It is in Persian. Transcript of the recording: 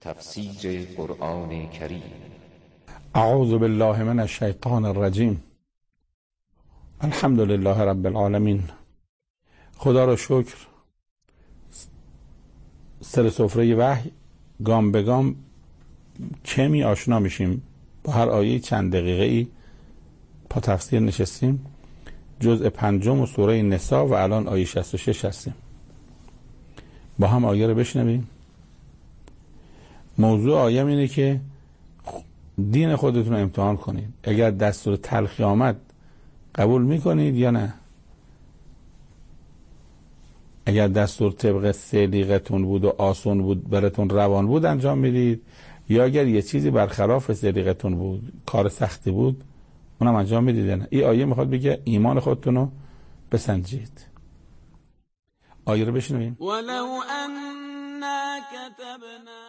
تفسیر قرآن کریم. اعوذ بالله من الشیطان الرجیم. الحمد لله رب العالمین. خدا را شکر، سر سفره وحی گام به گام کمی آشنا میشیم. با هر آیه چند دقیقه ای با تفسیر نشستیم. جزء 5 و سوره نساء و الان آیه 66 هستیم. با هم آیه رو بشنویم. موضوع آیه اینه که دین خودتون رو امتحان کنید. اگر دستور تلخی آمد قبول میکنید یا نه؟ اگر دستور طبق سلیقتون بود و آسون بود، براتون روان بود انجام میدید، یا اگر یه چیزی برخلاف سلیقتون بود، کار سختی بود، اونم انجام میدید نه؟ این آیه میخواد بگه ایمان خودتون رو بسنجید. آیه رو بشنویم. ولو أنا كتبنا